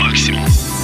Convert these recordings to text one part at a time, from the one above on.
максимум.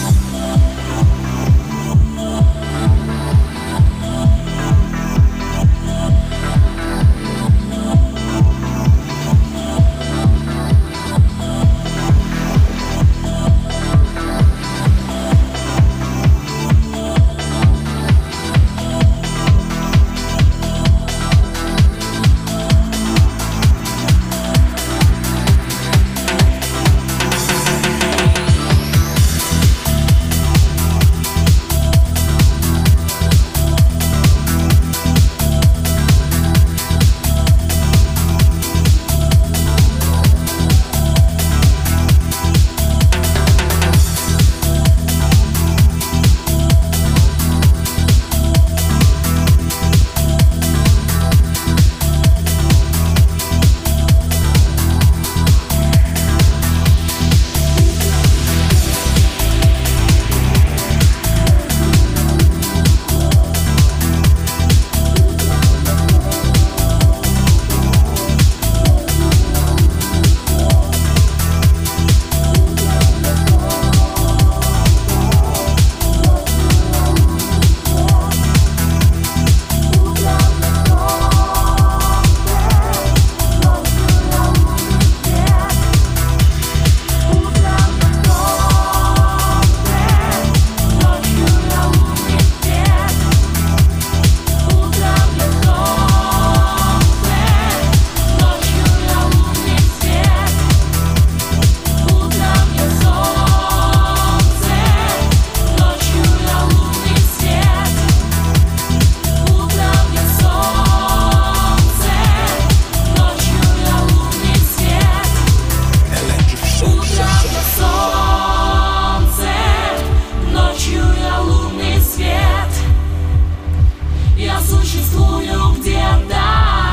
Существую где-то,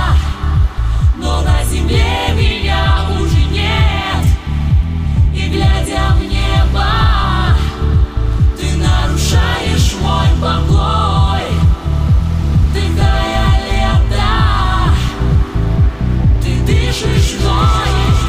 но на земле меня уже нет. И глядя в небо, ты нарушаешь мой покой. Вдыхая лето, ты дышишь мной.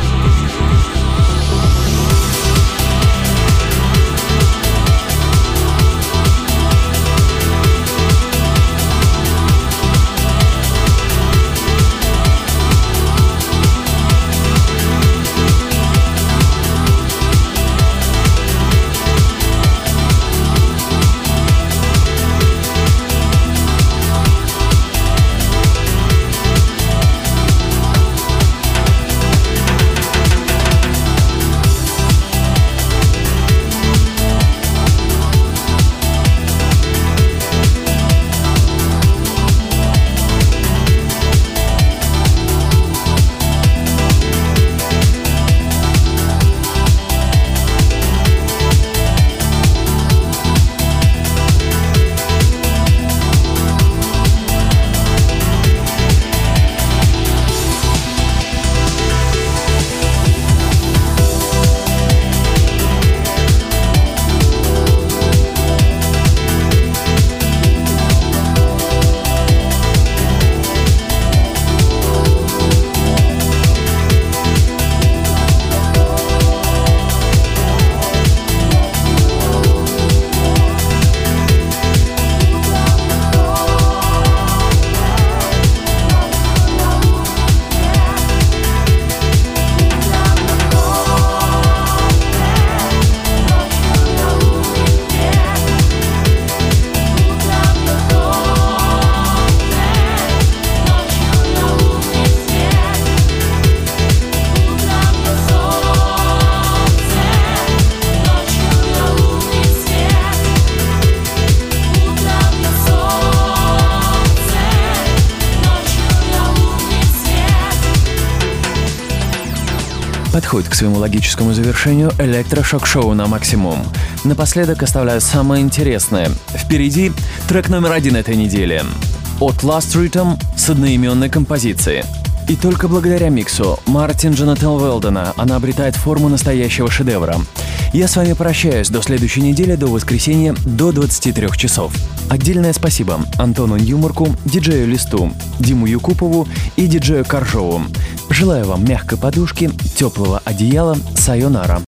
Подходит к своему логическому завершению электрошок-шоу на максимум. Напоследок оставляю самое интересное. Впереди трек номер 1 этой недели. От Last Rhythm с одноименной композицией. И только благодаря миксу Мартин Джонатан Уэлдона она обретает форму настоящего шедевра. Я с вами прощаюсь до следующей недели, до воскресенья, до 23 часов. Отдельное спасибо Антону Ньюмарку, диджею Листу, Диму Юкупову и диджею Коржову. Желаю вам мягкой подушки, теплого одеяла, сайонара.